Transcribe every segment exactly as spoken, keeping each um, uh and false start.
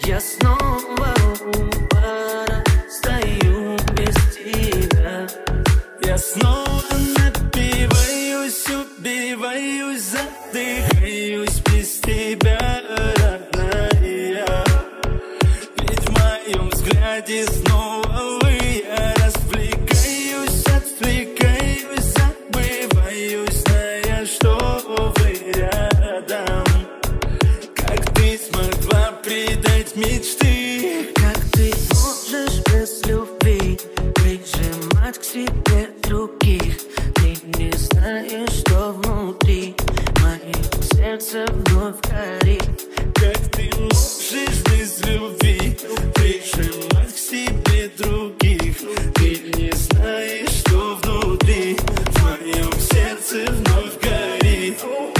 Я снова у бара стою без тебя. Я снова напиваюсь, убиваюсь, задыхаюсь без тебя, родная. Ведь в моем взгляде снова вы. Я развлекаюсь, отвлекаюсь, забываюсь, зная, что вы рядом. Как ты смогла предать мечты? Как ты можешь без любви прижимать к себе других? Ты не знаешь, что внутри мое сердце вновь горит. Как ты можешь без любви прижимать к себе других? Ты не знаешь, что внутри в моем сердце вновь горит.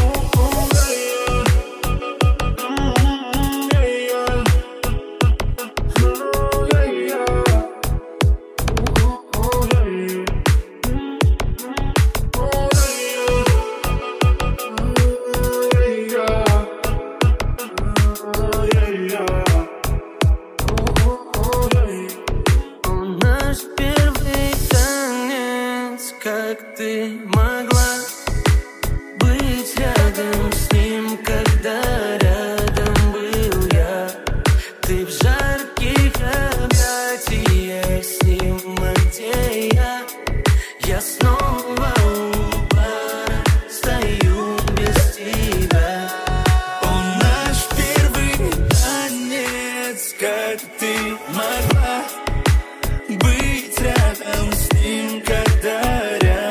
Как ты могла быть рядом с ним, когда рядом был я? Ты в жарких объятиях с ним, а где я? Я снова у бара стою без тебя. Он наш первый танец. Как ты могла быть рядом с ним, когда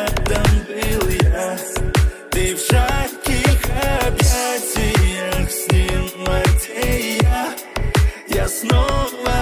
ты в жарких объятиях с ним, а где я? Я снова